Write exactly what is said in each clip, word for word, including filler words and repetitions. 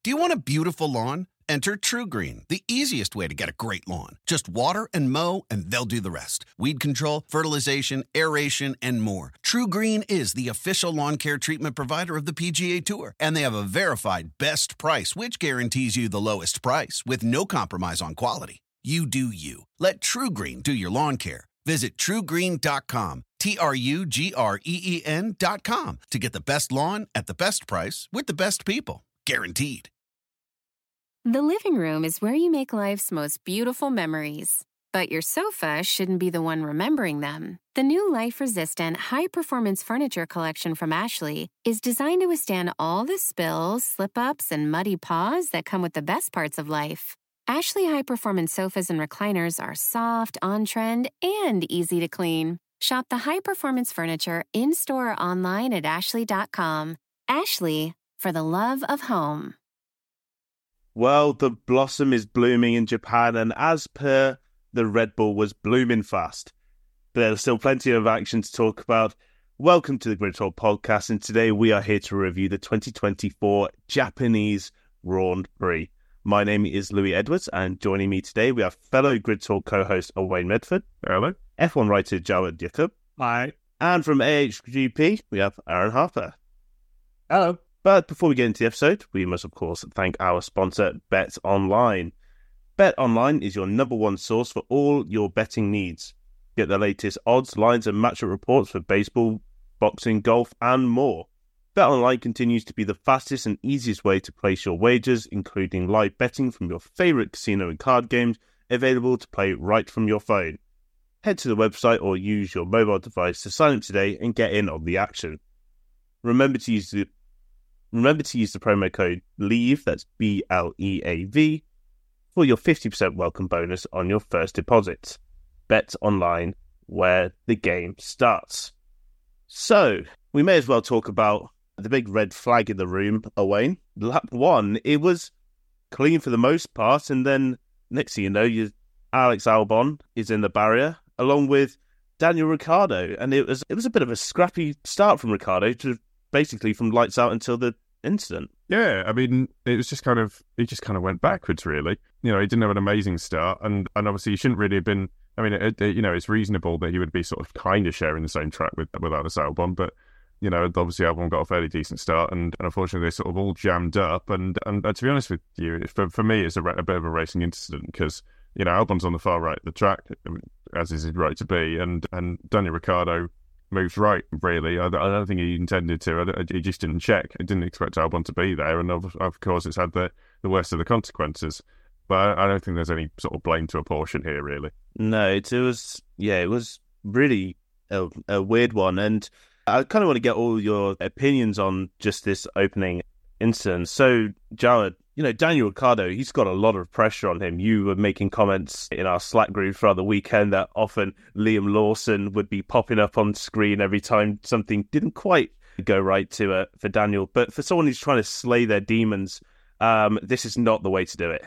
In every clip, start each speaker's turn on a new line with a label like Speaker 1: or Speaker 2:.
Speaker 1: Do you want a beautiful lawn? Enter TruGreen, the easiest way to get a great lawn. Just water and mow, and they'll do the rest. Weed control, fertilization, aeration, and more. TruGreen is the official lawn care treatment provider of the P G A Tour, and they have a verified best price, which guarantees you the lowest price with no compromise on quality. You do you. Let TruGreen do your lawn care. Visit true green dot com, T R U G R E E N dot com, to get the best lawn at the best price with the best people. Guaranteed.
Speaker 2: The living room is where you make life's most beautiful memories. But your sofa shouldn't be the one remembering them. The new life-resistant, high-performance furniture collection from Ashley is designed to withstand all the spills, slip-ups, and muddy paws that come with the best parts of life. Ashley high-performance sofas and recliners are soft, on-trend, and easy to clean. Shop the high-performance furniture in-store or online at ashley dot com. Ashley, for the love of home.
Speaker 3: Well, the blossom is blooming in Japan, and as per, the Red Bull was blooming fast. But there's still plenty of action to talk about. Welcome to the Grid Talk podcast, and today we are here to review the twenty twenty-four Japanese Grand Prix. My name is Louis Edwards, and joining me today we have fellow Grid Talk co-host Owain Medford.
Speaker 4: Hello.
Speaker 3: F one writer Jawed Jacob.
Speaker 4: Hi.
Speaker 3: And from A H G P we have Aaron Harper.
Speaker 4: Hello.
Speaker 3: But before we get into the episode, we must, of course, thank our sponsor, BetOnline. BetOnline is your number one source for all your betting needs. Get the latest odds, lines, and matchup reports for baseball, boxing, golf, and more. BetOnline continues to be the fastest and easiest way to place your wagers, including live betting from your favourite casino and card games, available to play right from your phone. Head to the website or use your mobile device to sign up today and get in on the action. Remember to use the Remember to use the promo code LEAVE, that's B L E A V, for your fifty percent welcome bonus on your first deposit. Bet online, where the game starts. So, we may as well talk about the big red flag in the room, Owain. Lap one, it was clean for the most part, and then next thing you know, you, Alex Albon is in the barrier, along with Daniel Ricciardo, and it was it was a bit of a scrappy start from Ricciardo to basically from lights out until the incident.
Speaker 4: Yeah, I mean, it was just kind of, it just kind of went backwards, really. You know, he didn't have an amazing start, and, and obviously he shouldn't really have been, I mean, it, it, you know, it's reasonable that he would be sort of kind of sharing the same track with, with Alex Albon, but, you know, obviously Albon got a fairly decent start, and, and unfortunately they sort of all jammed up, and, and, and to be honest with you, for, for me, it's a, a bit of a racing incident, because, you know, Albon's on the far right of the track, as is his right to be, and, and Daniel Ricciardo moves right, really. I, I don't think he intended to. I, he just didn't check. He didn't expect Albon to be there, and of, of course it's had the, the worst of the consequences. But I, I don't think there's any sort of blame to apportion here, really.
Speaker 3: No, it, it was, yeah, it was really a, a weird one, and I kind of want to get all your opinions on just this opening incident. So, Jared, you know, Daniel Ricciardo, he's got a lot of pressure on him. You were making comments in our Slack group throughout the weekend that often Liam Lawson would be popping up on screen every time something didn't quite go right to uh, for Daniel. But for someone who's trying to slay their demons, um, this is not the way to do it.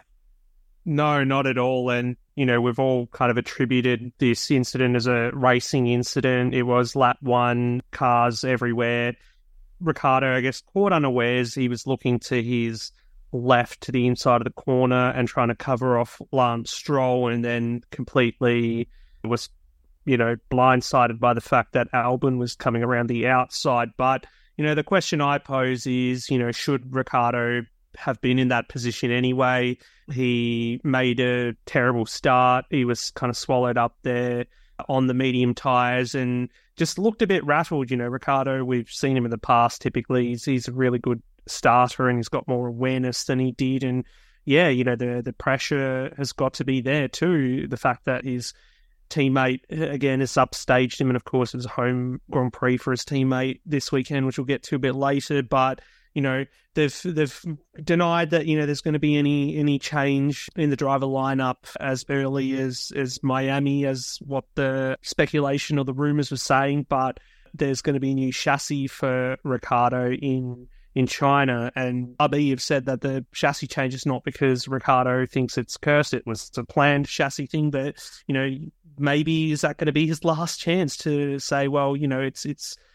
Speaker 5: No, not at all. And, you know, we've all kind of attributed this incident as a racing incident. It was lap one, cars everywhere. Ricciardo, I guess, caught unawares. He was looking to his left to the inside of the corner and trying to cover off Lance Stroll, and then completely was, you know, blindsided by the fact that Albon was coming around the outside. But, you know, the question I pose is, you know, should Ricciardo have been in that position anyway? He made a terrible start. He was kind of swallowed up there on the medium tyres and just looked a bit rattled. You know, Ricciardo, we've seen him in the past. Typically, he's, he's a really good starter and he's got more awareness than he did. And yeah, you know, the the pressure has got to be there too. The fact that his teammate, again, has upstaged him, and of course it was a home Grand Prix for his teammate this weekend, which we'll get to a bit later. But, you know, they've they've denied that, you know, there's going to be any any change in the driver lineup as early as, as Miami, as what the speculation or the rumours were saying. But there's going to be a new chassis for Ricciardo in in China, and R B have said that the chassis change is not because Ricciardo thinks it's cursed. It was a planned chassis thing, but, you know, maybe is that going to be his last chance to say, well, you know, it's it's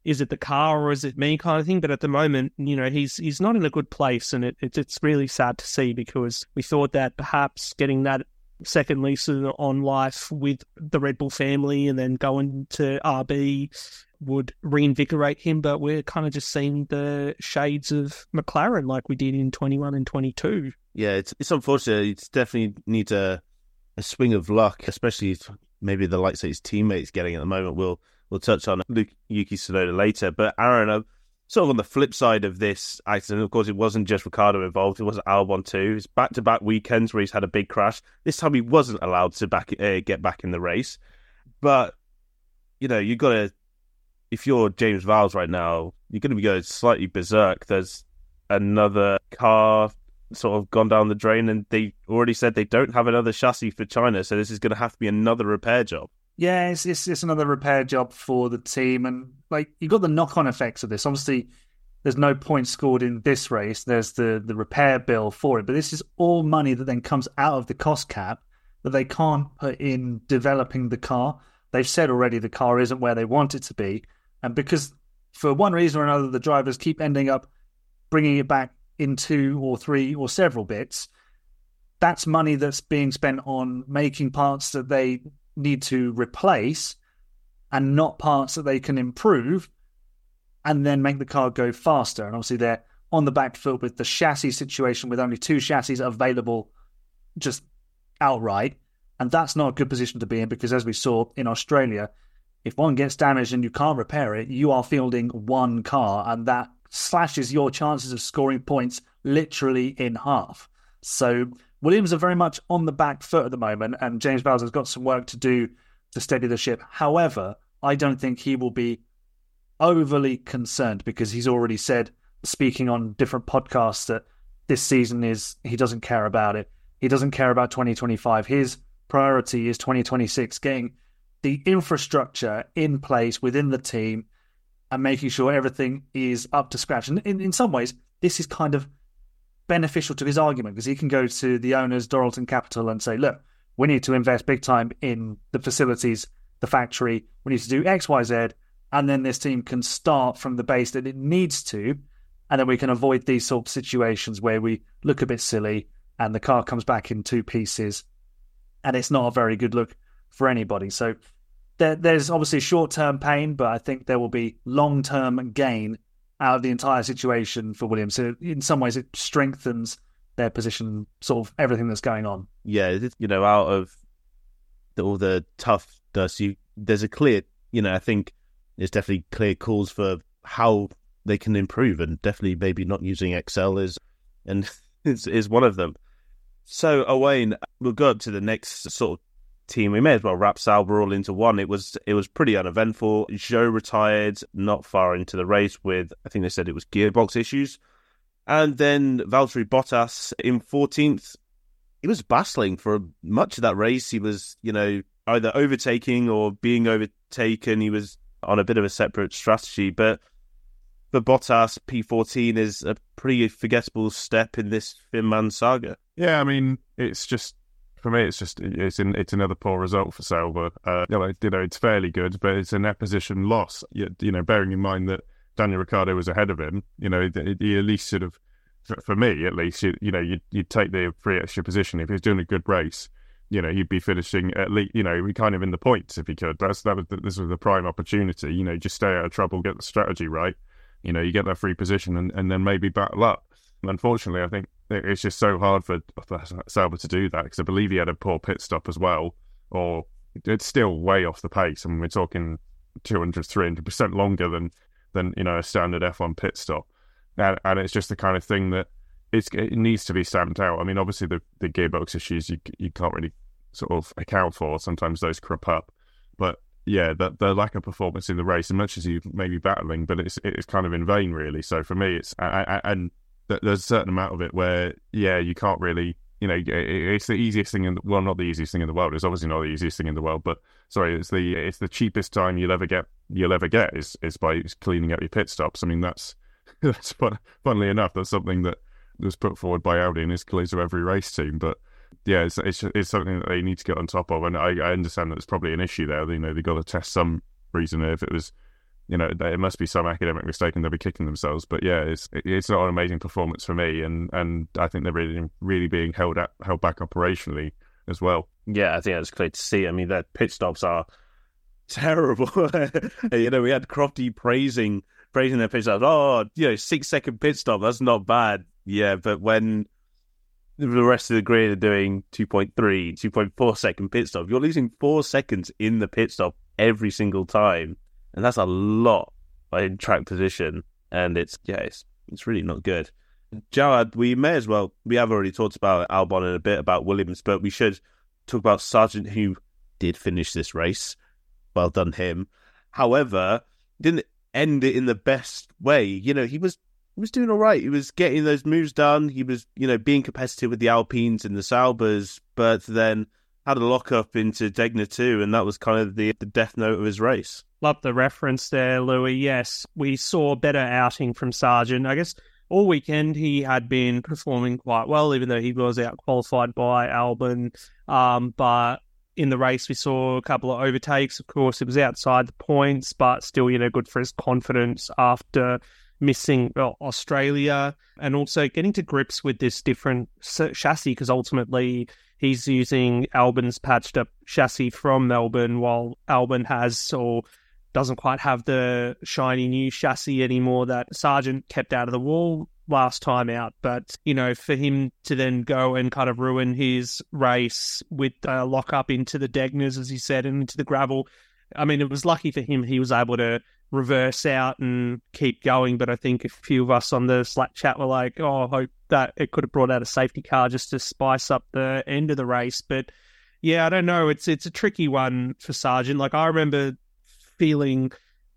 Speaker 5: is it the car or is it me kind of thing? But at the moment, you know, he's he's not in a good place, and it, it it's really sad to see, because we thought that perhaps getting that second lease on life with the Red Bull family and then going to R B would reinvigorate him, but we're kind of just seeing the shades of McLaren like we did in twenty-one and twenty-two.
Speaker 3: Yeah, it's it's unfortunate. It's definitely needs a, a swing of luck, especially if maybe the likes that his teammates getting at the moment. We'll we'll touch on Luke, Yuki Tsunoda later. But Aaron, uh, sort of on the flip side of this accident, of course, it wasn't just Ricciardo involved. It was Albon too. It's back-to-back weekends where he's had a big crash. This time he wasn't allowed to back uh, get back in the race. But, you know, you've got to, if you're James Vowles right now, you're going to be going slightly berserk. There's another car sort of gone down the drain, and they already said they don't have another chassis for China, so this is going to have to be another repair job.
Speaker 6: Yeah, it's, it's it's another repair job for the team, and like you've got the knock-on effects of this. Obviously, there's no points scored in this race. There's the the repair bill for it, but this is all money that then comes out of the cost cap that they can't put in developing the car. They've said already the car isn't where they want it to be, and because for one reason or another, the drivers keep ending up bringing it back in two or three or several bits. That's money that's being spent on making parts that they need to replace and not parts that they can improve and then make the car go faster. And obviously they're on the back foot with the chassis situation, with only two chassis available just outright. And that's not a good position to be in, because as we saw in Australia, if one gets damaged and you can't repair it, you are fielding one car, and that slashes your chances of scoring points literally in half. So Williams are very much on the back foot at the moment, and James Vowles has got some work to do to steady the ship. However, I don't think he will be overly concerned, because he's already said, speaking on different podcasts, that this season is, he doesn't care about it. He doesn't care about twenty twenty-five. His priority is twenty twenty-six, getting the infrastructure in place within the team and making sure everything is up to scratch. And in, in some ways, this is kind of beneficial to his argument, because he can go to the owners, Dorilton Capital, and say, look, we need to invest big time in the facilities, the factory, we need to do X, Y, Z, and then this team can start from the base that it needs to, and then we can avoid these sort of situations where we look a bit silly and the car comes back in two pieces, and it's not a very good look for anybody. So there, there's obviously short-term pain, but I think there will be long-term gain out of the entire situation for Williams. So in some ways, it strengthens their position, sort of everything that's going on.
Speaker 3: Yeah, you know, out of the, all the tough dust, you, there's a clear, you know, I think there's definitely clear calls for how they can improve, and definitely maybe not using Excel is, and is, is one of them. So, Owain, we'll go up to the next sort of team. We may as well wrap Sauber all into one. It was it was pretty uneventful. Zhou retired not far into the race with, I think they said it was gearbox issues. And then Valtteri Bottas in fourteenth. He was battling for much of that race. He was, you know, either overtaking or being overtaken. He was on a bit of a separate strategy. But for Bottas, P fourteen is a pretty forgettable step in this Finman saga.
Speaker 4: Yeah, I mean, it's just, for me, it's just it's in, it's another poor result for Sauber. Uh, you know, you know, it's fairly good, but it's a net position loss. You, you know, bearing in mind that Daniel Ricciardo was ahead of him. You know, he at least sort of, for me at least, you, you know, you'd, you'd take the free extra position if he was doing a good race. You know, he'd be finishing at least, you know, kind of in the points if he could. That's that was this was the prime opportunity. You know, just stay out of trouble, get the strategy right. You know, you get that free position, and, and then maybe battle up. And unfortunately, I think it's just so hard for, for Sauber to do that, because I believe he had a poor pit stop as well, or it's still way off the pace. I mean, we're talking two hundred, three hundred percent longer than, than you know, a standard F one pit stop. And, and it's just the kind of thing that it's, it needs to be stamped out. I mean, obviously, the, the gearbox issues you you can't really sort of account for. Sometimes those crop up. But yeah, the, the lack of performance in the race, as much as you may be battling, but it's it's kind of in vain, really. So for me, it's I, I, and there's a certain amount of it where, yeah, you can't really, you know, it's the easiest thing in the, well, not the easiest thing in the world. It's obviously not the easiest thing in the world, but sorry, it's the it's the cheapest time you'll ever get you'll ever get is is by cleaning up your pit stops. I mean, that's that's funnily enough, that's something that was put forward by Audi in his close of every race team. But yeah, it's, it's it's something that they need to get on top of, and I, I understand that it's probably an issue there. You know, they've got to test some reason if it was you know, it must be some academic mistake and they'll be kicking themselves. But yeah, it's it's not an amazing performance for me, and, and I think they're really really being held up, held back operationally as well.
Speaker 3: Yeah, I think that's clear to see. I mean, their pit stops are terrible. You know, we had Crofty praising praising their pit stops. Oh, you know, six second pit stop, that's not bad. Yeah, but when the rest of the grid are doing two point three, two point four second pit stop, you're losing four seconds in the pit stop every single time. And that's a lot in track position. And it's, yeah, it's, it's really not good. Jawad, we may as well, we have already talked about Albon in a bit, about Williams, but we should talk about Sargent, who did finish this race. Well done him. However, didn't end it in the best way. You know, he was he was doing all right. He was getting those moves done. He was, you know, being competitive with the Alpines and the Saubers, but then had a lock-up into Degner too, and that was kind of the, the death note of his race.
Speaker 5: Love the reference there, Louis. Yes, we saw a better outing from Sargent. I guess all weekend he had been performing quite well, even though he was out-qualified by Albon. Um, but in the race, we saw a couple of overtakes. Of course, it was outside the points, but still, you know, good for his confidence after missing well, Australia, and also getting to grips with this different chassis, because ultimately he's using Albon's patched up chassis from Melbourne, while Albon has or doesn't quite have the shiny new chassis anymore that Sargent kept out of the wall last time out. But, you know, for him to then go and kind of ruin his race with a lock up into the Degners, as he said, and into the gravel, I mean, it was lucky for him he was able to reverse out and keep going. But I think a few of us on the Slack chat were like, oh, I hope that it could have brought out a safety car just to spice up the end of the race. But yeah, I don't know. It's it's a tricky one for Sargent. Like, I remember feeling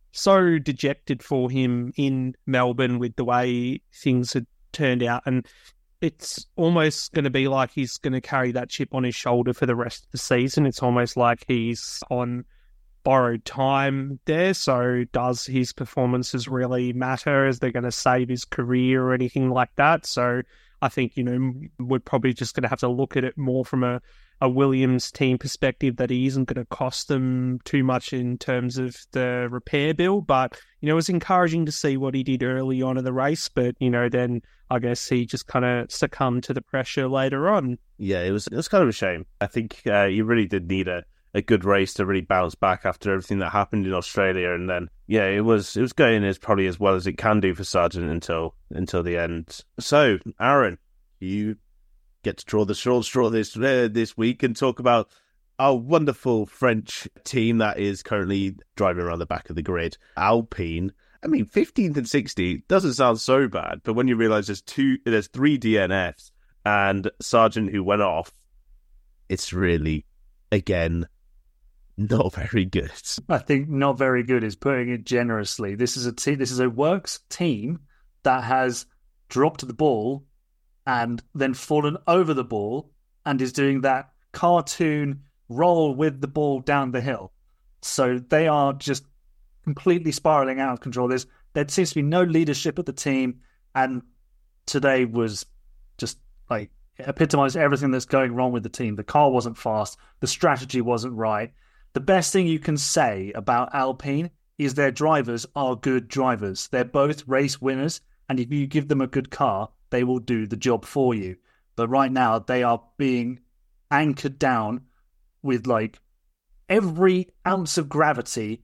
Speaker 5: so dejected for him in Melbourne with the way things had turned out. And it's almost going to be like he's going to carry that chip on his shoulder for the rest of the season. It's almost like he's on borrowed time there. So does his performances really matter? Is they going to save his career or anything like that? So I think, you know, we're probably just going to have to look at it more from a, a Williams team perspective, that he isn't going to cost them too much in terms of the repair bill. But, you know, it was encouraging to see what he did early on in the race. But, you know, then I guess he just kind of succumbed to the pressure later on.
Speaker 3: Yeah, it was it was kind of a shame. I think uh, you really did need a a good race to really bounce back after everything that happened in Australia. And then, yeah, it was it was going as probably as well as it can do for Sargent until until the end. So, Aaron, you get to draw the short straw this uh, this week and talk about our wonderful French team that is currently driving around the back of the grid, Alpine. I mean, fifteenth and sixteenth doesn't sound so bad, but when you realise there's two, there's three D N Fs and Sargent who went off, it's really, again, not very good.
Speaker 6: I think not very good is putting it generously. This is a te- This is a works team that has dropped the ball and then fallen over the ball and is doing that cartoon roll with the ball down the hill. So they are just completely spiraling out of control. There's, there seems to be no leadership at the team, and today was just like epitomized everything that's going wrong with the team. The car wasn't fast. The strategy wasn't right. The best thing you can say about Alpine is their drivers are good drivers. They're both race winners, and if you give them a good car, they will do the job for you. But right now, they are being anchored down with like every ounce of gravity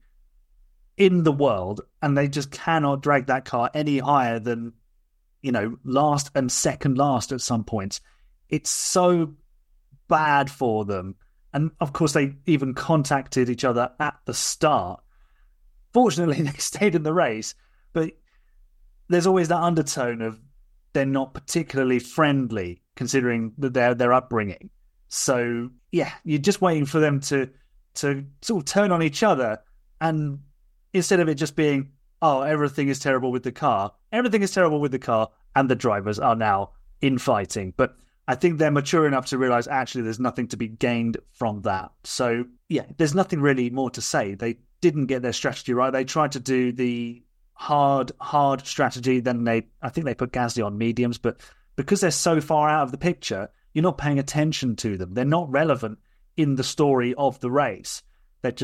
Speaker 6: in the world, and they just cannot drag that car any higher than, you know, last and second last at some points. It's so bad for them. And of course, they even contacted each other at the start. Fortunately, they stayed in the race, but there's always that undertone of they're not particularly friendly, considering their their upbringing. So yeah, you're just waiting for them to to sort of turn on each other, and instead of it just being, oh, everything is terrible with the car, everything is terrible with the car, and the drivers are now infighting. But I think they're mature enough to realize actually there's nothing to be gained from that. So yeah, there's nothing really more to say. They didn't get their strategy right. They tried to do the hard, hard strategy. Then they, I think they put Gasly on mediums, but because they're so far out of the picture, you're not paying attention to them. They're not relevant in the story of the race. They're just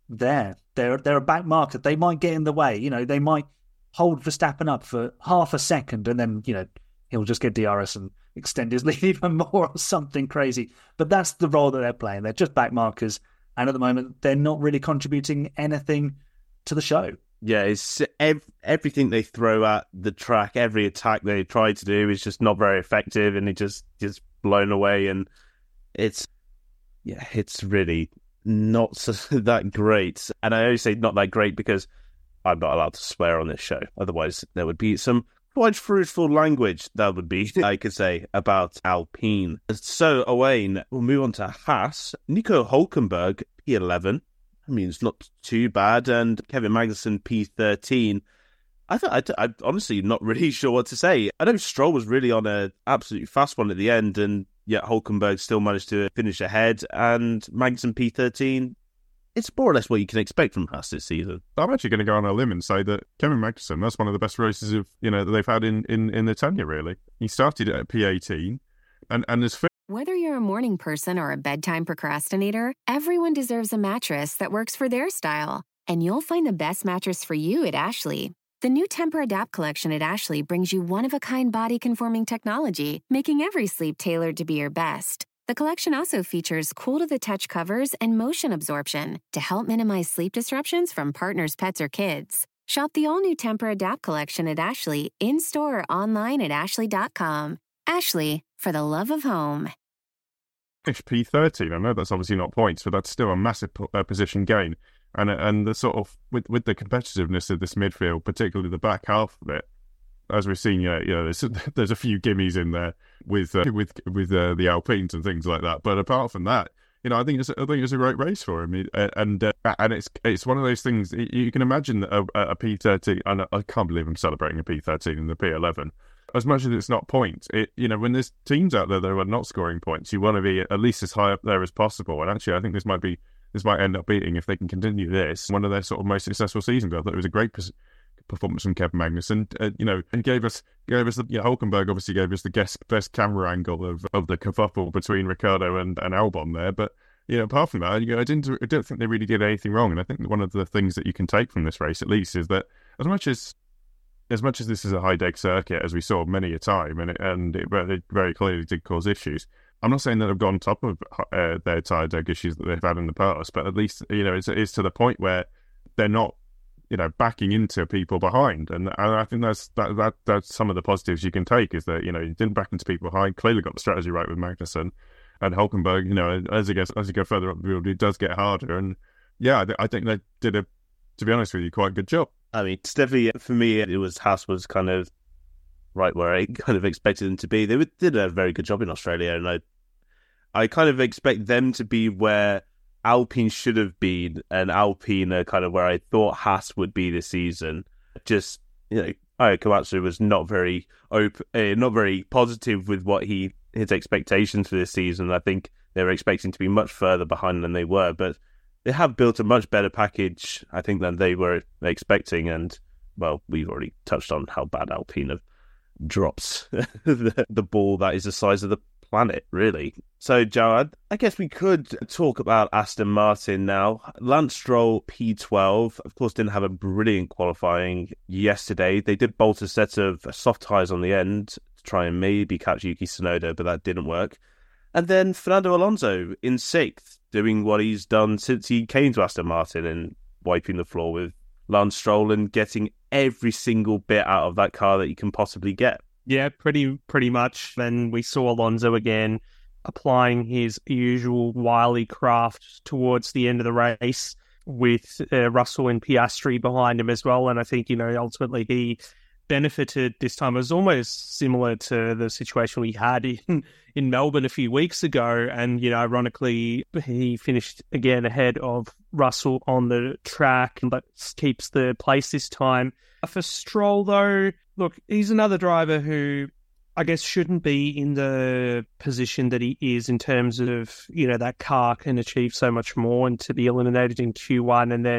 Speaker 6: there. They're they're a back marker. They might get in the way. You know, they might hold Verstappen up for half a second, and then you know he'll just get D R S and extend his lead even more or something crazy. But that's the role that they're playing. They're just back markers, and at the moment they're not really contributing anything to the show.
Speaker 3: Yeah, it's ev- everything they throw at the track, every attack they try to do is just not very effective, and it just just blown away. And it's yeah, it's really not so, that great. And I always say not that great because I'm not allowed to swear on this show. Otherwise, there would be some quite fruitful language that would be I could say about Alpine. So Owain, we'll move on to Haas. Nico Hülkenberg, P eleven. I mean, it's not too bad. And Kevin Magnussen, P thirteen. I thought I, I'm honestly not really sure what to say. I know Stroll was really on a absolutely fast one at the end, and yet Hülkenberg still managed to finish ahead. And Magnussen, P thirteen. It's more or less what you can expect from Haas this season.
Speaker 4: I'm actually going to go on a limb and say that Kevin Magnussen, that's one of the best races of you know that they've had in in, in the tenure. Really, he started at P eighteen, and and has.
Speaker 2: Whether you're a morning person or a bedtime procrastinator, everyone deserves a mattress that works for their style. And you'll find the best mattress for you at Ashley. The new Temper-Adapt collection at Ashley brings you one-of-a-kind body-conforming technology, making every sleep tailored to be your best. The collection also features cool-to-the-touch covers and motion absorption to help minimize sleep disruptions from partners, pets, or kids. Shop the all-new Temper-Adapt collection at Ashley, in-store or online at ashley dot com. Ashley, for the love of home.
Speaker 4: P thirteen, I know that's obviously not points, but that's still a massive uh, position gain. And and the sort of, with, with the competitiveness of this midfield, particularly the back half of it, as we've seen, you know, you know there's, there's a few gimmies in there with uh, with with uh, the Alpines and things like that. But apart from that, you know, I think it's I think it's a great race for him, and uh, and it's it's one of those things you can imagine that a, a P thirteen. And I can't believe I'm celebrating a P thirteen in the P eleven. As much as it's not points, it you know when there's teams out there that are not scoring points, you want to be at least as high up there as possible. And actually, I think this might be this might end up beating, if they can continue this, one of their sort of most successful seasons. I thought it was a great performance from Kevin Magnussen. Uh, you know, and gave us gave us the you know, Hülkenberg obviously gave us the best best camera angle of, of the kerfuffle between Ricciardo and, and Albon there. But you know, apart from that, you know, I didn't I don't think they really did anything wrong. And I think one of the things that you can take from this race, at least, is that as much as As much as this is a high-deck circuit, as we saw many a time, and it, and it very, very clearly did cause issues, I'm not saying that they've gone on top of uh, their tyre deck issues that they've had in the past, but at least, you know, it's, it's to the point where they're not, you know, backing into people behind. And, and I think that's that, that that's some of the positives you can take, is that, you know, you didn't back into people behind, clearly got the strategy right with Magnussen. And Hülkenberg, you know, as it gets, as you go further up the field, it does get harder. And yeah, I, I think they did a, to be honest with you, quite a good job.
Speaker 3: I mean, it's definitely, for me, it was Haas was kind of right where I kind of expected them to be. They did a very good job in Australia, and I I kind of expect them to be where Alpine should have been, and Alpine are kind of where I thought Haas would be this season. Just, you know, Ayao Komatsu was not very open, uh, not very positive with what he his expectations for this season. I think they were expecting to be much further behind than they were, but they have built a much better package, I think, than they were expecting. And, well, we've already touched on how bad Alpine have dropped the, the ball that is the size of the planet, really. So, Jawad, I guess we could talk about Aston Martin now. Lance Stroll, P twelve, of course, didn't have a brilliant qualifying yesterday. They did bolt a set of soft tyres on the end to try and maybe catch Yuki Tsunoda, but that didn't work. And then Fernando Alonso in sixth, doing what he's done since he came to Aston Martin and wiping the floor with Lance Stroll and getting every single bit out of that car that you can possibly get.
Speaker 5: Yeah, pretty pretty much. Then we saw Alonso again applying his usual wily craft towards the end of the race with uh, Russell and Piastri behind him as well. And I think, you know, ultimately he benefited this time. It was almost similar to the situation we had in, in Melbourne a few weeks ago. And, you know, ironically, he finished again ahead of Russell on the track, but keeps the place this time. For Stroll, though, look, he's another driver who I guess shouldn't be in the position that he is in terms of, you know, that car can achieve so much more, and to be eliminated in Q one and then,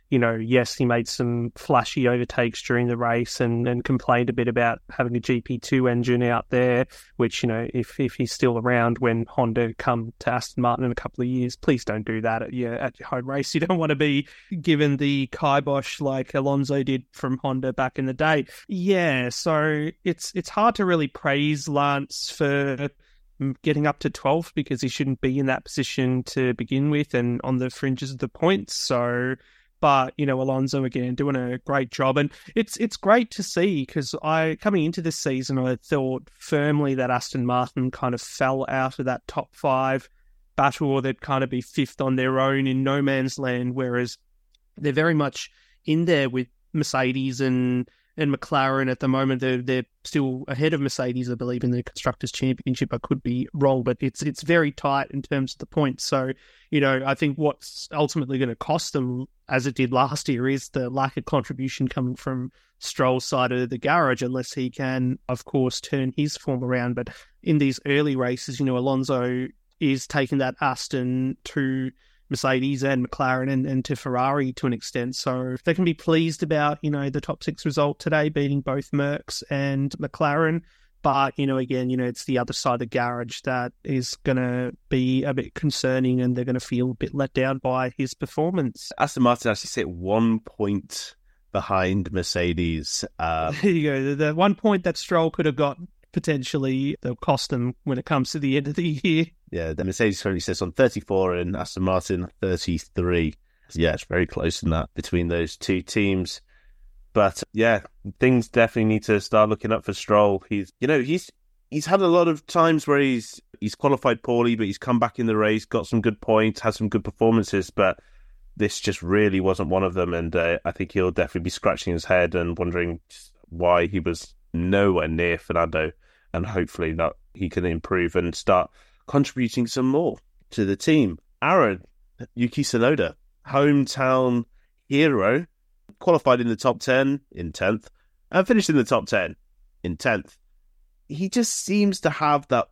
Speaker 5: you know, yes, he made some flashy overtakes during the race and, and complained a bit about having a G P two engine out there, which, you know, if, if he's still around when Honda come to Aston Martin in a couple of years, please don't do that at your, at your home race. You don't want to be given the kibosh like Alonso did from Honda back in the day. Yeah, so it's it's hard to really praise Lance for getting up to twelfth because he shouldn't be in that position to begin with and on the fringes of the points. So, but, you know, Alonso again doing a great job. And it's it's great to see because I, coming into this season, I thought firmly that Aston Martin kind of fell out of that top five battle, or they'd kind of be fifth on their own in no man's land, whereas they're very much in there with Mercedes and and McLaren at the moment. They're, they're still ahead of Mercedes, I believe, in the Constructors' Championship. I could be wrong, but it's it's very tight in terms of the points. So, you know, I think what's ultimately going to cost them, as it did last year, is the lack of contribution coming from Stroll's side of the garage, unless he can, of course, turn his form around. But in these early races, you know, Alonso is taking that Aston to Mercedes and McLaren and, and to Ferrari to an extent. So if they can be pleased about, you know, the top six result today, beating both Mercs and McLaren. But, you know, again, you know, it's the other side of the garage that is going to be a bit concerning, and they're going to feel a bit let down by his performance.
Speaker 3: Aston Martin actually sit one point behind Mercedes. Um...
Speaker 5: There you go. The, the one point that Stroll could have got, potentially, they'll cost them when it comes to the end of the year.
Speaker 3: Yeah, the Mercedes currently sits on thirty-four and Aston Martin thirty-three. Yeah, it's very close in that between those two teams. But yeah, things definitely need to start looking up for Stroll. He's, you know, he's he's had a lot of times where he's he's qualified poorly, but he's come back in the race, got some good points, had some good performances. But this just really wasn't one of them, and uh, I think he'll definitely be scratching his head and wondering why he was nowhere near Fernando. And hopefully that he can improve and start contributing some more to the team. Aaron, Yuki Tsunoda, hometown hero, qualified in the top ten in tenth and finished in the top ten in tenth. He just seems to have that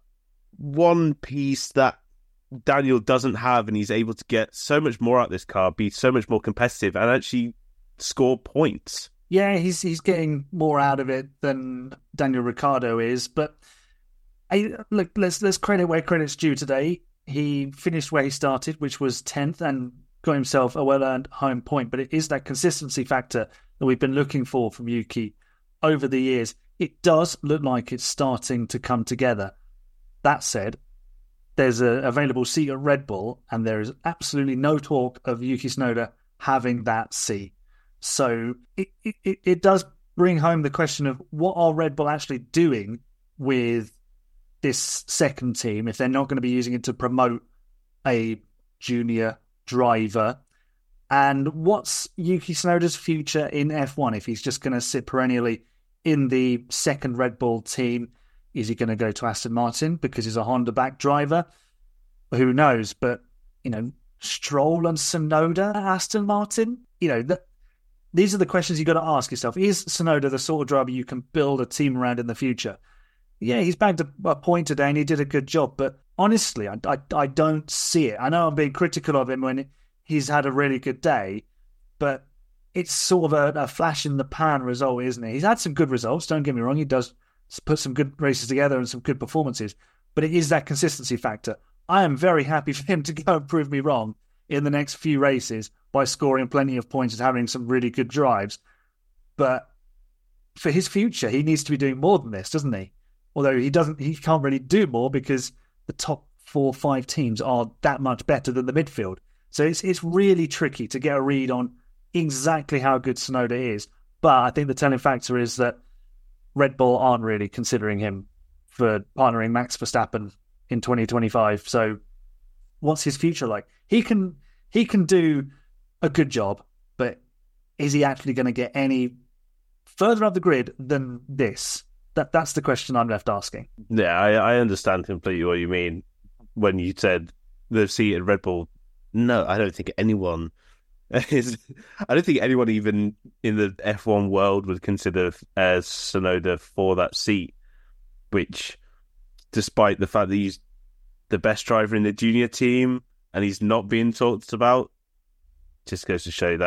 Speaker 3: one piece that Daniel doesn't have, and he's able to get so much more out of this car, be so much more competitive, and actually score points.
Speaker 6: Yeah, he's he's getting more out of it than Daniel Ricciardo is, but I, look, let's let's credit where credit's due today. He finished where he started, which was tenth, and got himself a well-earned home point. But it is that consistency factor that we've been looking for from Yuki over the years. It does look like it's starting to come together. That said, there's an available seat at Red Bull, and there is absolutely no talk of Yuki Tsunoda having that seat. So it, it, it does bring home the question of what are Red Bull actually doing with this second team if they're not going to be using it to promote a junior driver, and what's Yuki Tsunoda's future in F one if he's just going to sit perennially in the second Red Bull team? Is he going to go to Aston Martin because he's a Honda-backed driver? Who knows? But, you know, Stroll and Tsunoda at Aston Martin? You know, th- these are the questions you've got to ask yourself. Is Tsunoda the sort of driver you can build a team around in the future? Yeah, he's bagged a, a point today and he did a good job, but honestly, I, I, I don't see it. I know I'm being critical of him when he's had a really good day, but it's sort of a, a flash in the pan result, isn't it? He's had some good results, don't get me wrong. He does put some good races together and some good performances, but it is that consistency factor. I am very happy for him to go and prove me wrong in the next few races by scoring plenty of points and having some really good drives. But for his future, he needs to be doing more than this, doesn't he? Although he doesn't, he can't really do more because the top four or five teams are that much better than the midfield. So it's it's really tricky to get a read on exactly how good Tsunoda is. But I think the telling factor is that Red Bull aren't really considering him for partnering Max Verstappen in twenty twenty-five. So what's his future like? He can he can do a good job, but is he actually going to get any further up the grid than this? That That's the question I'm left asking.
Speaker 3: Yeah, I, I understand completely what you mean when you said the seat at Red Bull. No, I don't think anyone is. I don't think anyone even in the F one world would consider uh, Tsunoda for that seat. Which, despite the fact that he's the best driver in the junior team and he's not being talked about, just goes to show that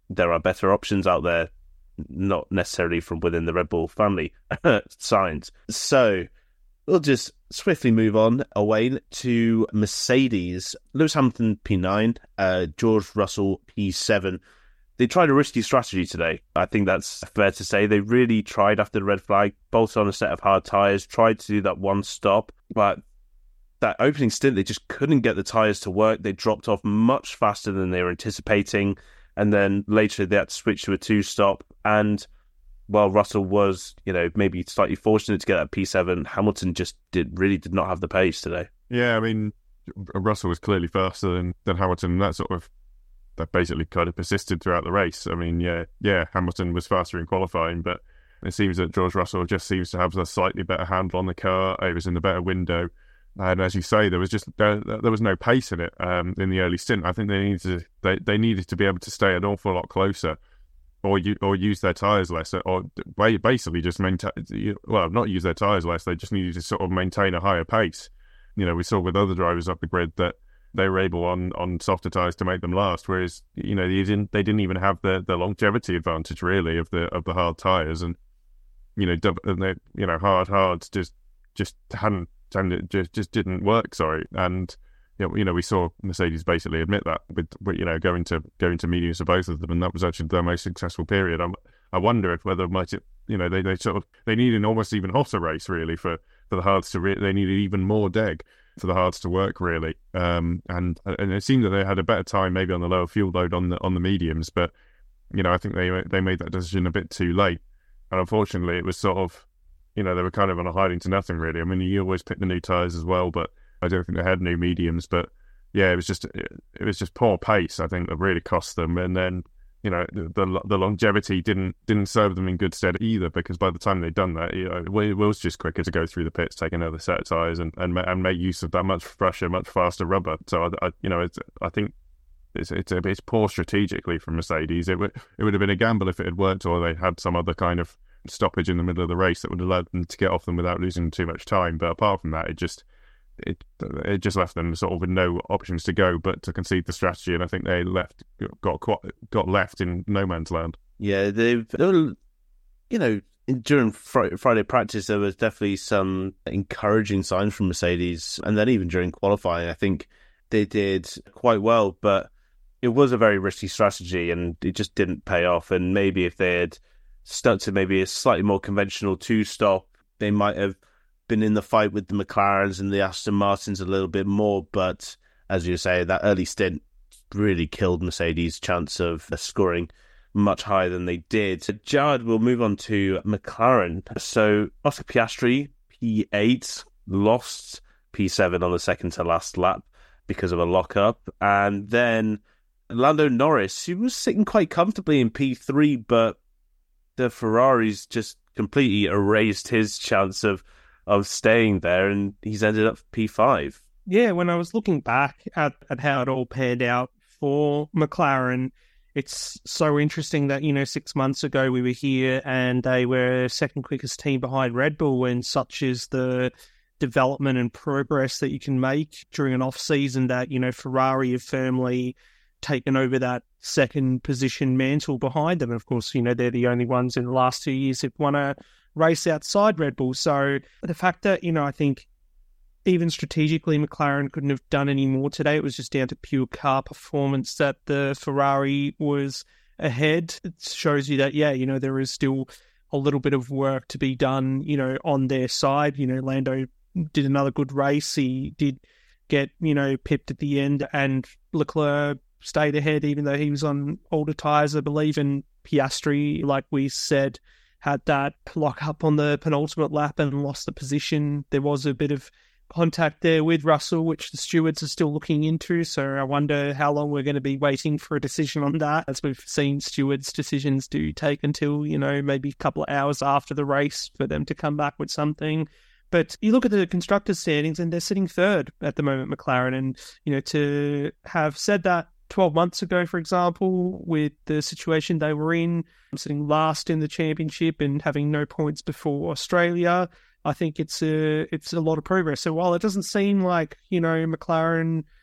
Speaker 3: there are better options out there, not necessarily from within the Red Bull family. Signs. So we'll just swiftly move on away to Mercedes. Lewis Hamilton P nine, uh, George Russell P seven. They tried a risky strategy today. I think that's fair to say. They really tried after the red flag, bolted on a set of hard tyres, tried to do that one stop, but that opening stint, they just couldn't get the tyres to work. They dropped off much faster than they were anticipating, and then later they had to switch to a two-stop, and while Russell was, you know, maybe slightly fortunate to get that P seven, Hamilton just did really did not have the pace today.
Speaker 4: Yeah, I mean, Russell was clearly faster than, than Hamilton, and that sort of that basically kind of persisted throughout the race. I mean, yeah, yeah, Hamilton was faster in qualifying, but it seems that George Russell just seems to have a slightly better handle on the car. It was in the better window, and as you say, there was just there, there was no pace in it um, in the early stint. I think they needed to they, they needed to be able to stay an awful lot closer, or you or use their tyres less, or basically just maintain. Well, not use their tyres less. They just needed to sort of maintain a higher pace. You know, we saw with other drivers up the grid that they were able on, on softer tyres to make them last, whereas, you know, they didn't they didn't even have the, the longevity advantage really of the of the hard tyres, and you know, dub, and they, you know, hard hards just just hadn't just just didn't work. Sorry, and you know, you know, we saw Mercedes basically admit that with, with you know going to going to mediums for both of them, and that was actually their most successful period. I'm, I wonder if whether might it, you know, they, they sort of they need an almost even hotter race really for, for the hards to re- they needed even more deg for the hards to work really, um, and and it seemed that they had a better time maybe on the lower fuel load on the on the mediums, but you know I think they they made that decision a bit too late, and unfortunately it was sort of, you know, they were kind of on a hiding to nothing really. I mean, you always pick the new tyres as well, but I don't think they had new mediums. But yeah, it was just it was just poor pace I think that really cost them, and then you know the the longevity didn't didn't serve them in good stead either, because by the time they'd done that, you know, it was just quicker to go through the pits, take another set of tyres, and, and and make use of that much fresher, much faster rubber. So I, I you know it's, I think it's it's it's poor strategically from Mercedes. It would it would have been a gamble if it had worked, or they had some other kind of stoppage in the middle of the race that would have allowed them to get off them without losing too much time. But apart from that, it just it it just left them sort of with no options to go but to concede the strategy, and I think they left got got, got left in no man's land.
Speaker 3: Yeah, they've they were, you know, during fr- Friday practice there was definitely some encouraging signs from Mercedes, and then even during qualifying I think they did quite well, but it was a very risky strategy and it just didn't pay off. And maybe if they had stuck to maybe a slightly more conventional two-stop, they might have been in the fight with the McLarens and the Aston Martins a little bit more. But as you say, that early stint really killed Mercedes' chance of scoring much higher than they did. So Jared, we'll move on to McLaren. So Oscar Piastri, P eight, lost P seven on the second to last lap because of a lock-up. And then Lando Norris, who was sitting quite comfortably in P three, but the Ferraris just completely erased his chance of of staying there, and he's ended up P five.
Speaker 5: Yeah, when I was looking back at, at how it all panned out for McLaren, it's so interesting that, you know, six months ago we were here and they were second quickest team behind Red Bull, and such is the development and progress that you can make during an off-season that, you know, Ferrari have firmly taken over that second position mantle behind them. And of course, you know, they're the only ones in the last two years who've won a race outside Red Bull. So the fact that, you know, I think even strategically McLaren couldn't have done any more today. It was just down to pure car performance that the Ferrari was ahead. It shows you that, yeah, you know, there is still a little bit of work to be done, you know, on their side. You know, Lando did another good race. He did get, you know, pipped at the end, and Leclerc stayed ahead even though he was on older tyres, I believe. And Piastri, like we said, had that lock up on the penultimate lap and lost the position. There was a bit of contact there with Russell, which the stewards are still looking into. So I wonder how long we're going to be waiting for a decision on that, as we've seen stewards' decisions do take until, you know, maybe a couple of hours after the race for them to come back with something. But you look at the constructors' standings and they're sitting third at the moment, McLaren. And, you know, to have said that twelve months ago, for example, with the situation they were in, sitting last in the championship and having no points before Australia, I think it's a, it's a lot of progress. So while it doesn't seem like, you know, McLaren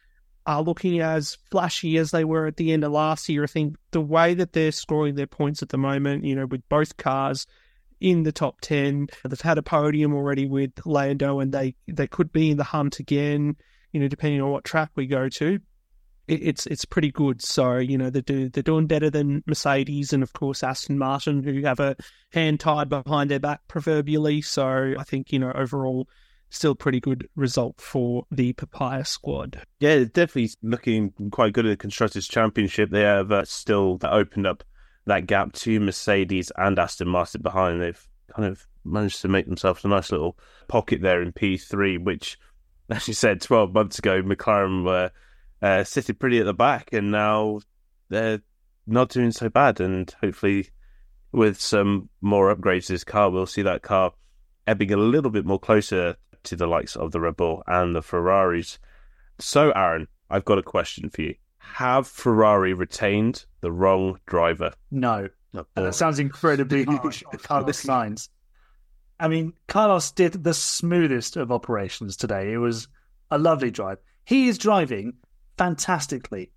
Speaker 5: are looking as flashy as they were at the end of last year. I think the way that they're scoring their points at the moment, you know, with both cars in the top ten, they've had a podium already with Lando, and they, they could be in the hunt again, you know, depending on what track we go to. It, it's it's pretty good. So, you know, they're, do, they're doing better than Mercedes and, of course, Aston Martin, who have a hand tied behind their back proverbially. So I think, you know, overall, still pretty good result for the Papaya squad.
Speaker 3: Yeah, it's definitely looking quite good at the Constructors' Championship. They have uh, still opened up that gap to Mercedes and Aston Martin behind. They've kind of managed to make themselves a nice little pocket there in P three, which, as you said, twelve months ago, McLaren were uh, sitting pretty at the back, and now they're not doing so bad. And hopefully, with some more upgrades to this car, we'll see that car ebbing a little bit more closer to the likes of the Red Bull and the Ferraris. So, Aaron, I've got a question for you. Have Ferrari retained the wrong driver?
Speaker 6: No. no that sounds incredibly harsh for Carlos Sainz. I mean, Carlos did the smoothest of operations today. It was a lovely drive. He is driving fantastically,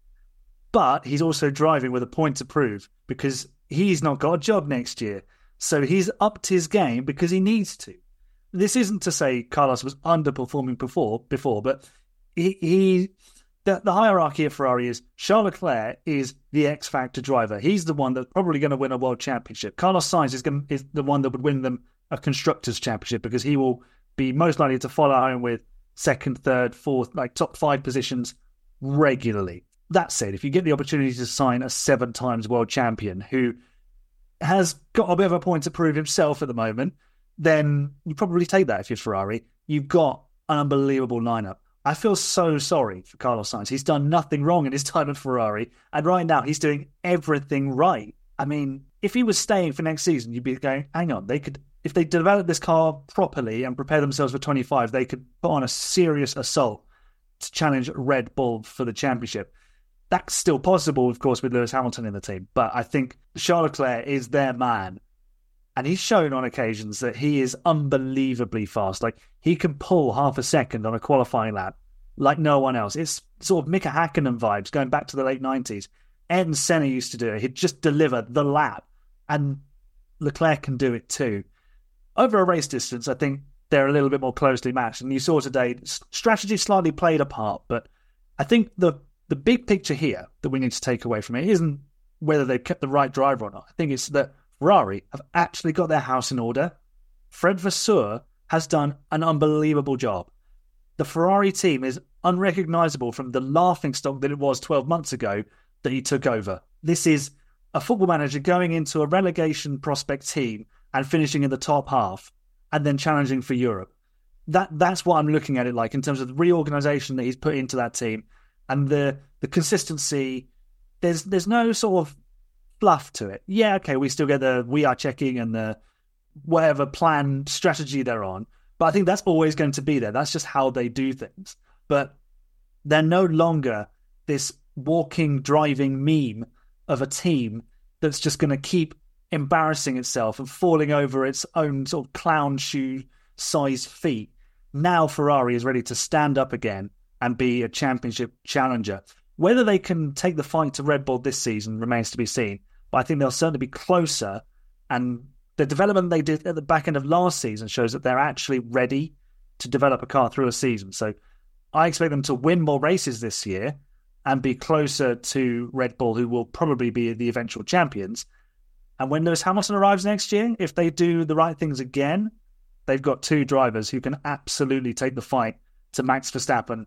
Speaker 6: but he's also driving with a point to prove because he's not got a job next year. So he's upped his game because he needs to. This isn't to say Carlos was underperforming before, before, but he, he the, the hierarchy of Ferrari is Charles Leclerc is the X-Factor driver. He's the one that's probably going to win a world championship. Carlos Sainz is, going, is the one that would win them a Constructors' Championship because he will be most likely to follow home with second, third, fourth, like top five positions regularly. That said, if you get the opportunity to sign a seven times world champion who has got a bit of a point to prove himself at the moment, then you probably take that if you're Ferrari. You've got an unbelievable lineup. I feel so sorry for Carlos Sainz. He's done nothing wrong in his time at Ferrari, and right now he's doing everything right. I mean, if he was staying for next season, you'd be going, hang on, they could, if they develop this car properly and prepare themselves for twenty-five, they could put on a serious assault to challenge Red Bull for the championship. That's still possible, of course, with Lewis Hamilton in the team, but I think Charles Leclerc is their man. And he's shown on occasions that he is unbelievably fast. Like, he can pull half a second on a qualifying lap like no one else. It's sort of Mika Hakkinen vibes going back to the late nineties. Ayrton Senna used to do it. He'd just deliver the lap. And Leclerc can do it too. Over a race distance, I think they're a little bit more closely matched. And you saw today, strategy slightly played a part. But I think the, the big picture here that we need to take away from it isn't whether they've kept the right driver or not. I think it's that Ferrari have actually got their house in order. Fred Vasseur has done an unbelievable job. The Ferrari team is unrecognisable from the laughingstock that it was twelve months ago that he took over. This is a football manager going into a relegation prospect team and finishing in the top half and then challenging for Europe. That That's what I'm looking at it like in terms of the reorganisation that he's put into that team and the the consistency. There's there's no sort of fluff to it. Yeah, okay, we still get the we are checking and the whatever plan strategy they're on, but I think that's always going to be there. That's just how they do things. But they're no longer this walking, driving meme of a team that's just going to keep embarrassing itself and falling over its own sort of clown shoe size feet. Now Ferrari is ready to stand up again and be a championship challenger. Whether they can take the fight to Red Bull this season remains to be seen. But I think they'll certainly be closer, and the development they did at the back end of last season shows that they're actually ready to develop a car through a season. So I expect them to win more races this year and be closer to Red Bull, who will probably be the eventual champions. And when Lewis Hamilton arrives next year, if they do the right things again, they've got two drivers who can absolutely take the fight to Max Verstappen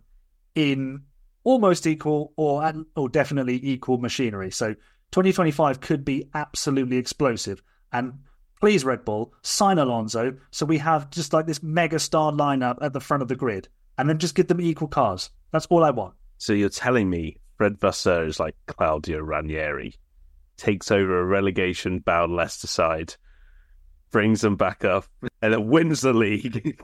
Speaker 6: in almost equal or or definitely equal machinery. So twenty twenty-five could be absolutely explosive. And please, Red Bull, sign Alonso so we have just like this mega star lineup at the front of the grid and then just get them equal cars. That's all I want.
Speaker 3: So you're telling me Fred Vasseur is like Claudio Ranieri, takes over a relegation-bound Leicester side, brings them back up, and then wins the league,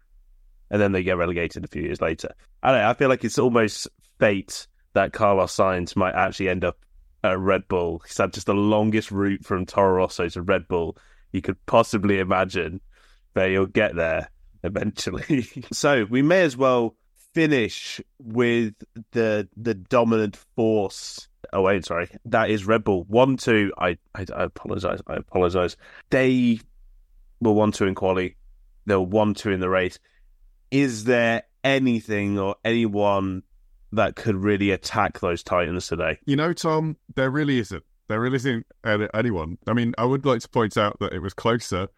Speaker 3: and then they get relegated a few years later. I don't know, I feel like it's almost fate that Carlos Sainz might actually end up at Red Bull. He's had just the longest route from Toro Rosso to Red Bull you could possibly imagine, but he'll get there eventually. So we may as well finish with the the dominant force. Oh wait, sorry, that is Red Bull one two. I I, I apologize. I apologize. They were one two in quali. They were one two in the race. Is there anything or anyone that could really attack those Titans today?
Speaker 4: You know, Tom, there really isn't. There really isn't anyone. I mean, I would like to point out that it was closer.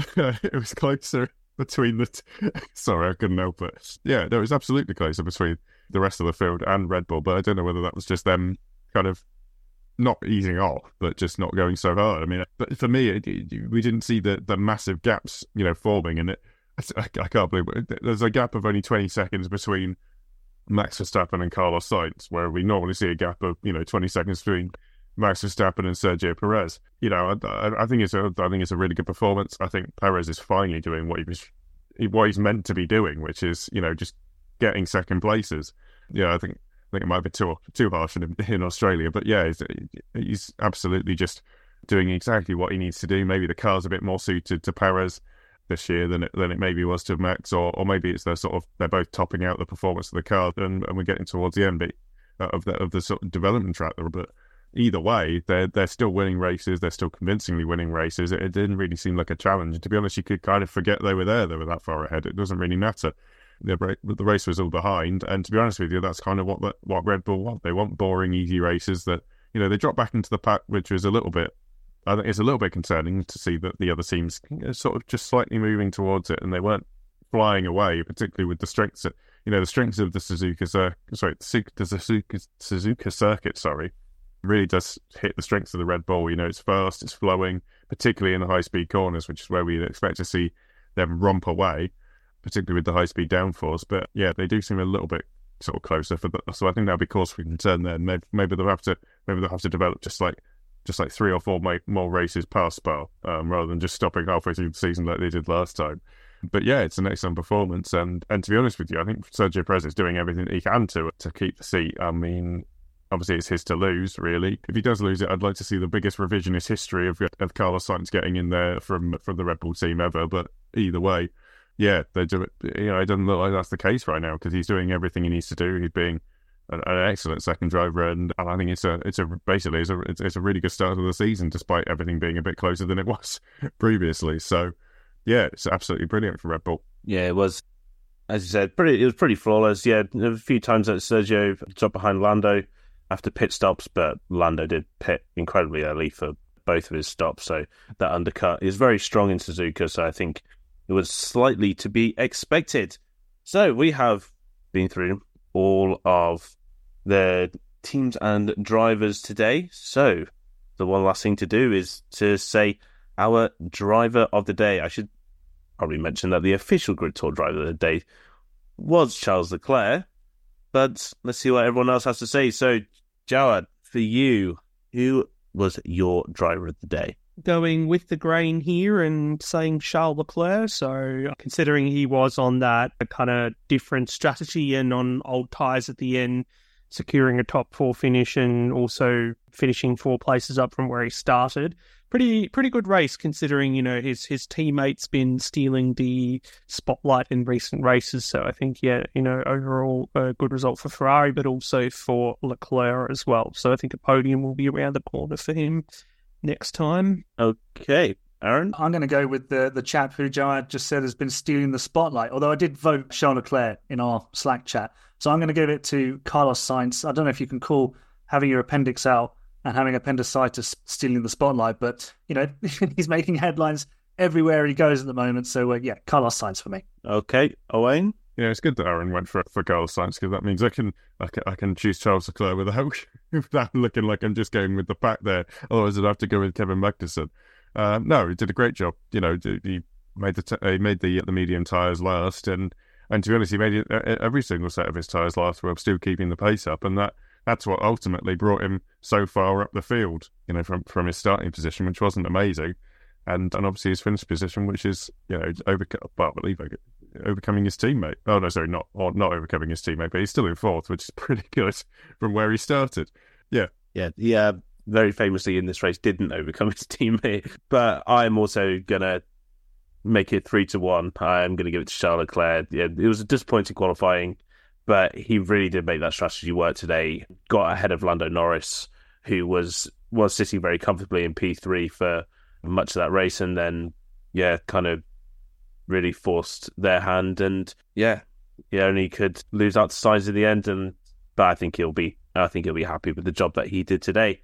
Speaker 4: It was closer between the... T- Sorry, I couldn't help it. Yeah, no, it was absolutely closer between the rest of the field and Red Bull, but I don't know whether that was just them kind of not easing off, but just not going so hard. I mean, but for me, it, it, we didn't see the, the massive gaps, you know, forming, and it. I, I can't believe it. There's a gap of only twenty seconds between Max Verstappen and Carlos Sainz, where we normally see a gap of, you know, twenty seconds between Max Verstappen and Sergio Perez. You know, I, I think it's a, I think it's a really good performance. I think Perez is finally doing what he was, what he's meant to be doing, which is, you know, just getting second places. Yeah, I think I think it might be too too harsh in, in Australia, but yeah, he's, he's absolutely just doing exactly what he needs to do. Maybe the car's a bit more suited to Perez this year than it than it maybe was to Max, or or maybe it's they're sort of they're both topping out the performance of the car, and, and we're getting towards the end of the of the sort of development track there. But either way, they're they're still winning races. They're still convincingly winning races. It, it didn't really seem like a challenge. And to be honest, you could kind of forget they were there. They were that far ahead. It doesn't really matter. The, the race was all behind, and to be honest with you, that's kind of what the, what Red Bull want. They want boring, easy races that, you know, they dropped back into the pack, which was a little bit. I think it's a little bit concerning to see that the other teams are sort of just slightly moving towards it, and they weren't flying away, particularly with the strengths, that, you know, the strengths of the Suzuka, sorry, the Suzuka, Suzuka circuit, sorry, really does hit the strengths of the Red Bull. You know, it's fast, it's flowing, particularly in the high-speed corners, which is where we'd expect to see them romp away, particularly with the high-speed downforce. But yeah, they do seem a little bit sort of closer for the, so I think that'll be cause for concern there. Maybe, maybe they'll have to, maybe they'll have to develop just like. just like three or four more races past Spa, um, rather than just stopping halfway through the season like they did last time. But yeah, it's an excellent performance. And, and to be honest with you, I think Sergio Perez is doing everything he can to to keep the seat. I mean, obviously it's his to lose, really. If he does lose it, I'd like to see the biggest revisionist history of, of Carlos Sainz getting in there from, from the Red Bull team ever. But either way, yeah, they do it. You know, it doesn't look like that's the case right now, because he's doing everything he needs to do. He's being an excellent second driver, and, and I think it's a it's a basically it's a it's a really good start of the season, despite everything being a bit closer than it was previously. So yeah, it's absolutely brilliant for Red Bull.
Speaker 3: Yeah, it was, as you said, pretty. It was pretty flawless. Yeah, a few times that Sergio dropped behind Lando after pit stops, but Lando did pit incredibly early for both of his stops, so that undercut is very strong in Suzuka. So I think it was slightly to be expected. So we have been through all of the teams and drivers today. So the one last thing to do is to say our driver of the day. I should probably mention that the official Grid Tour driver of the day was Charles Leclerc, but let's see what everyone else has to say. So, Jawad, for you, who was your driver of the day?
Speaker 5: Going with the grain here and saying Charles Leclerc. So considering he was on that kind of different strategy and on old tyres at the end, securing a top four finish and also finishing four places up from where he started. Pretty pretty good race, considering, you know, his his teammates been stealing the spotlight in recent races. So I think, yeah, you know, overall a good result for Ferrari, but also for Leclerc as well. So I think a podium will be around the corner for him next time.
Speaker 3: Okay, Aaron?
Speaker 6: I'm going to go with the the chap who Jawad just said has been stealing the spotlight, although I did vote Charles Leclerc in our Slack chat. So I'm going to give it to Carlos Sainz. I don't know if you can call having your appendix out and having appendicitis stealing the spotlight, but, you know, he's making headlines everywhere he goes at the moment. So, uh, yeah, Carlos Sainz for me.
Speaker 3: Okay, Owain?
Speaker 4: Yeah, it's good that Aaron went for for Carlos Sainz, because that means I can, I can I can choose Charles Leclerc without, without looking like I'm just going with the pack there. Otherwise, I'd have to go with Kevin Magnussen. Uh, no, he did a great job. You know, he made the t- he made the the medium tyres last, and and to be honest, he made it, every single set of his tyres last while still keeping the pace up, and that that's what ultimately brought him so far up the field. You know, from from his starting position, which wasn't amazing, and and obviously his finish position, which is, you know, over. Well, I believe I get. overcoming his teammate. Oh no, sorry, not or not overcoming his teammate, but he's still in fourth, which is pretty good from where he started. Yeah,
Speaker 3: yeah, yeah. Very famously in this race, didn't overcome his teammate. But I'm also gonna make it three to one. I'm gonna give it to Charles Leclerc. Yeah, it was a disappointing qualifying, but he really did make that strategy work today. Got ahead of Lando Norris, who was was sitting very comfortably in P three for much of that race, and then yeah, kind of really forced their hand, and yeah, he only could lose out to Sainz in the end. And but I think he'll be, I think he'll be happy with the job that he did today.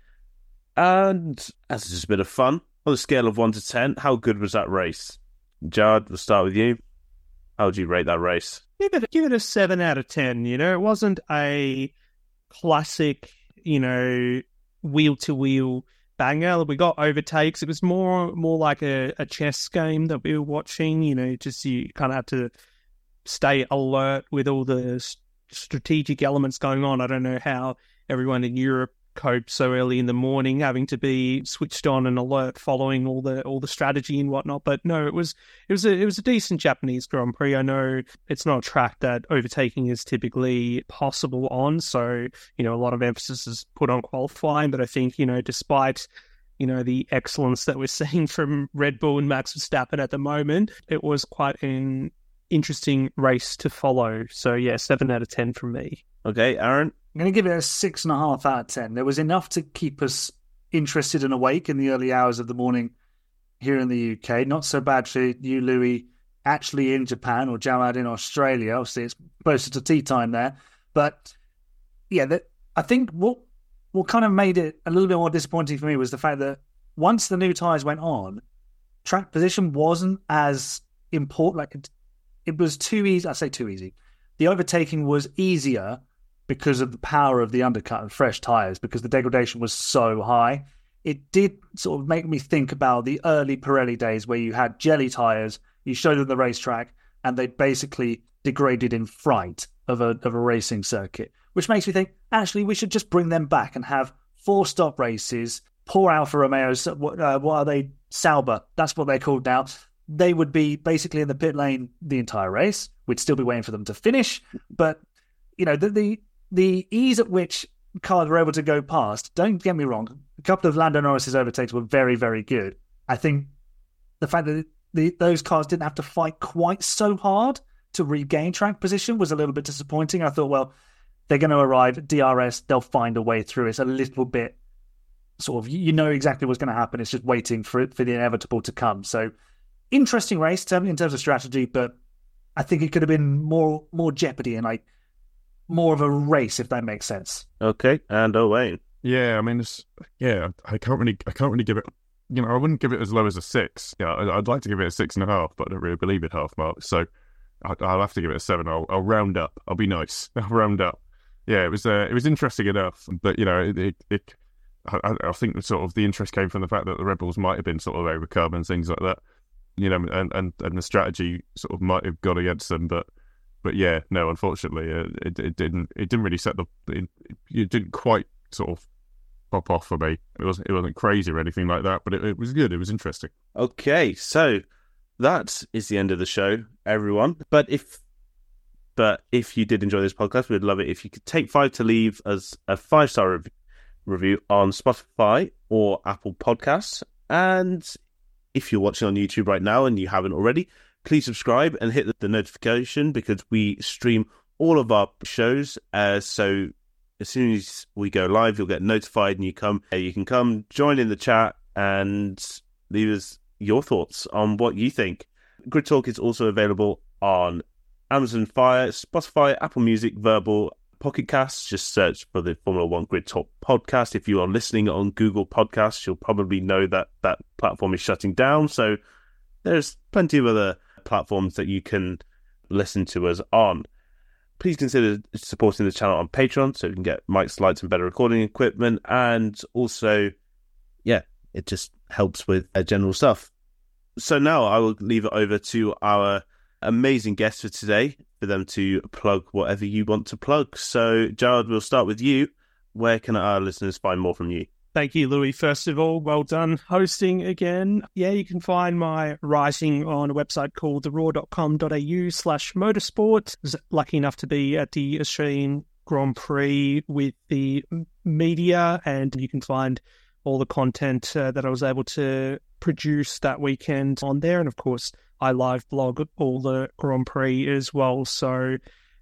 Speaker 3: And as just a bit of fun, on a scale of one to ten, how good was that race? Jared, we'll start with you. How would you rate that race?
Speaker 5: Give it, give it a seven out of ten. You know, it wasn't a classic, you know, wheel to wheel banger. We got overtakes. It was more, more like a, a chess game that we were watching. You know, just you kind of have to stay alert with all the strategic elements going on. I don't know how everyone in Europe cope so early in the morning, having to be switched on and alert, following all the all the strategy and whatnot. But no, it was it was a it was a decent Japanese Grand Prix. I know it's not a track that overtaking is typically possible on, so you know a lot of emphasis is put on qualifying. But I think you know despite you know the excellence that we're seeing from Red Bull and Max Verstappen at the moment, it was quite an interesting race to follow. So yeah, seven out of ten from me.
Speaker 3: Okay, Aaron.
Speaker 6: I'm going to give it a six and a half out of ten. There was enough to keep us interested and awake in the early hours of the morning here in the U K. Not so bad for you, Louis, actually in Japan, or Jawad in Australia. Obviously, it's closer to tea time there. But yeah, that, I think what what kind of made it a little bit more disappointing for me was the fact that once the new tyres went on, track position wasn't as important. Like it, it was too easy. I say too easy. The overtaking was easier because of the power of the undercut and fresh tyres, because the degradation was so high. It did sort of make me think about the early Pirelli days where you had jelly tyres, you showed them the racetrack, and they basically degraded in fright of a of a racing circuit, which makes me think, actually, we should just bring them back and have four-stop races. Poor Alfa Romeos, what, uh, what are they? Sauber, that's what they're called now. They would be basically in the pit lane the entire race. We'd still be waiting for them to finish, but, you know, the... the The ease at which cars were able to go past, don't get me wrong, a couple of Lando Norris's overtakes were very, very good. I think the fact that the, those cars didn't have to fight quite so hard to regain track position was a little bit disappointing. I thought, well, they're going to arrive at D R S, they'll find a way through. It's a little bit sort of, you know exactly what's going to happen. It's just waiting for it, for the inevitable to come. So, interesting race in terms of strategy, but I think it could have been more more jeopardy and like more of a race, if that makes sense.
Speaker 3: Okay, and Owain.
Speaker 4: Yeah, I mean, it's, yeah, I can't really, I can't really give it. You know, I wouldn't give it as low as a six. Yeah, I'd like to give it a six and a half, but I don't really believe it half mark. So I'll have to give it a seven. I'll, I'll round up. I'll be nice. I'll round up. Yeah, it was, uh, it was interesting enough, but you know, it, it, it I, I think sort of the interest came from the fact that the Red Bulls might have been sort of overcome and things like that. You know, and and and the strategy sort of might have gone against them, but. But yeah, no, unfortunately, uh, it it didn't it didn't really set the it, it didn't quite sort of pop off for me. It wasn't it wasn't crazy or anything like that, but it, it was good. It was interesting.
Speaker 3: Okay, so that is the end of the show, everyone. But if but if you did enjoy this podcast, we'd love it if you could take five to leave us a five star rev- review on Spotify or Apple Podcasts. And if you're watching on YouTube right now and you haven't already, please subscribe and hit the, the notification, because we stream all of our shows. Uh, so as soon as we go live, you'll get notified, and you come. Uh, you can come join in the chat and leave us your thoughts on what you think. Grid Talk is also available on Amazon Fire, Spotify, Apple Music, Verbal, Pocket Casts. Just search for the Formula One Grid Talk podcast. If you are listening on Google Podcasts, you'll probably know that that platform is shutting down. So there's plenty of other platforms that you can listen to us on. Please consider supporting the channel on Patreon so you can get mics, lights, and better recording equipment. And also, yeah, it just helps with uh, general stuff. So now I will leave it over to our amazing guests for today for them to plug whatever you want to plug. So, Jared, we'll start with you. Where can our listeners find more from you?
Speaker 5: Thank you, Louis. First of all, well done hosting again. Yeah, you can find my writing on a website called the raw dot com dot a u slash motorsport. I was lucky enough to be at the Australian Grand Prix with the media, and you can find all the content uh, that I was able to produce that weekend on there. And of course, I live blog all the Grand Prix as well. So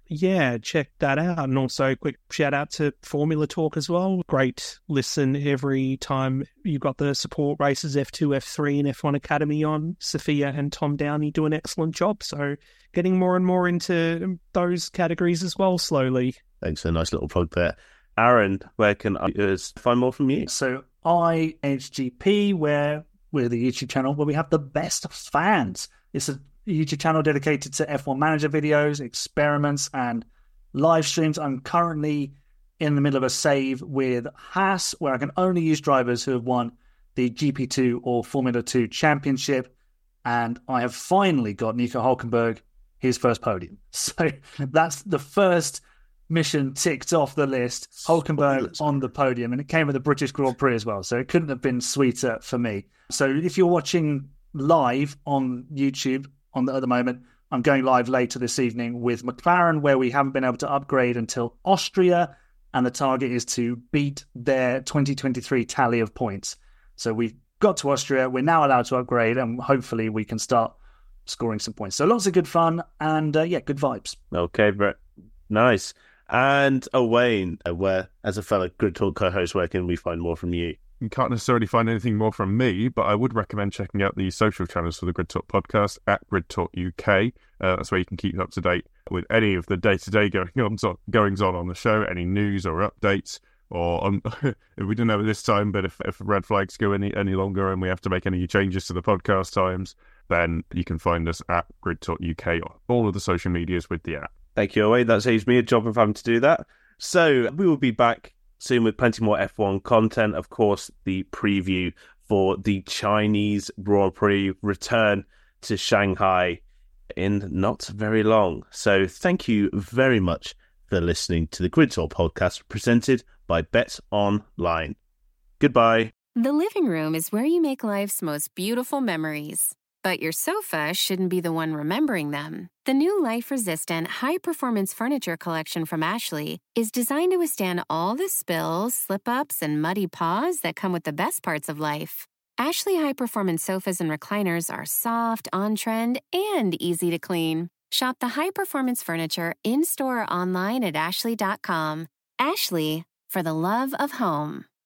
Speaker 5: yeah, check that out. And also, quick shout out to Formula Talk as well. Great listen every time you've got the support races, F two, F three, and F one Academy on. Sophia and Tom Downey do an excellent job. So, getting more and more into those categories as well, slowly.
Speaker 3: Thanks for a nice little plug there. Aaron, where can I find more from you?
Speaker 6: So, I H G P, where we're the YouTube channel where we have the best fans. It's a YouTube channel dedicated to F one Manager videos, experiments, and live streams. I'm currently in the middle of a save with Haas, where I can only use drivers who have won the G P two or Formula two championship. And I have finally got Nico Hülkenberg his first podium. So that's the first mission ticked off the list. Hülkenberg on the podium, and it came with the British Grand Prix as well. So it couldn't have been sweeter for me. So if you're watching live on YouTube on the, at the moment, I'm going live later this evening with McLaren, where we haven't been able to upgrade until Austria, and the target is to beat their twenty twenty-three tally of points. So we've got to Austria, we're now allowed to upgrade, and hopefully we can start scoring some points. So lots of good fun, and uh, yeah, good vibes.
Speaker 3: Okay, Brett. Nice. And Owain, uh, where, as a fellow Grid Talk co-host, where can we find more from you?
Speaker 4: You can't necessarily find anything more from me, but I would recommend checking out the social channels for the Grid Talk podcast at Grid Talk U K. Uh, that's where you can keep up to date with any of the day-to-day going on, so, goings on on the show, any news or updates, or on, we didn't have it this time, but if, if red flags go any, any longer and we have to make any changes to the podcast times, then you can find us at Grid Talk U K on all of the social medias with the app.
Speaker 3: Thank you, Owain. That saves me a job of having to do that. So we will be back soon with plenty more F one content. Of course, the preview for the Chinese Grand Prix return to Shanghai in not very long. So thank you very much for listening to the Grid Talk podcast presented by Bet Online. Goodbye.
Speaker 2: The living room is where you make life's most beautiful memories. But your sofa shouldn't be the one remembering them. The new life-resistant, high-performance furniture collection from Ashley is designed to withstand all the spills, slip-ups, and muddy paws that come with the best parts of life. Ashley high-performance sofas and recliners are soft, on-trend, and easy to clean. Shop the high-performance furniture in-store or online at ashley dot com. Ashley, for the love of home.